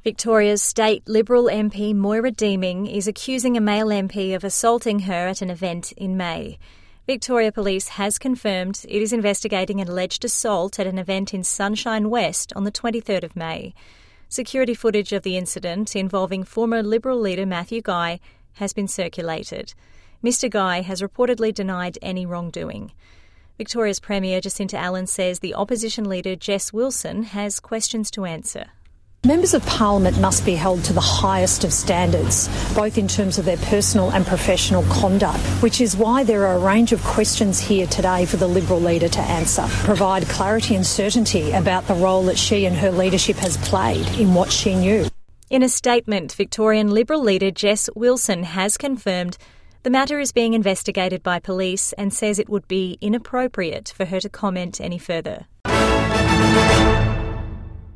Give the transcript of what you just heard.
Victoria's state Liberal MP Moira Deeming is accusing a male MP of assaulting her at an event in May. Victoria Police has confirmed it is investigating an alleged assault at an event in Sunshine West on the 23rd of May. Security footage of the incident involving former Liberal leader Matthew Guy has been circulated. Mr Guy has reportedly denied any wrongdoing. Victoria's Premier Jacinta Allan says the opposition leader Jess Wilson has questions to answer. Members of Parliament must be held to the highest of standards, both in terms of their personal and professional conduct, which is why there are a range of questions here today for the Liberal leader to answer, provide clarity and certainty about the role that she and her leadership has played in what she knew. In a statement, Victorian Liberal leader Jess Wilson has confirmed the matter is being investigated by police and says it would be inappropriate for her to comment any further.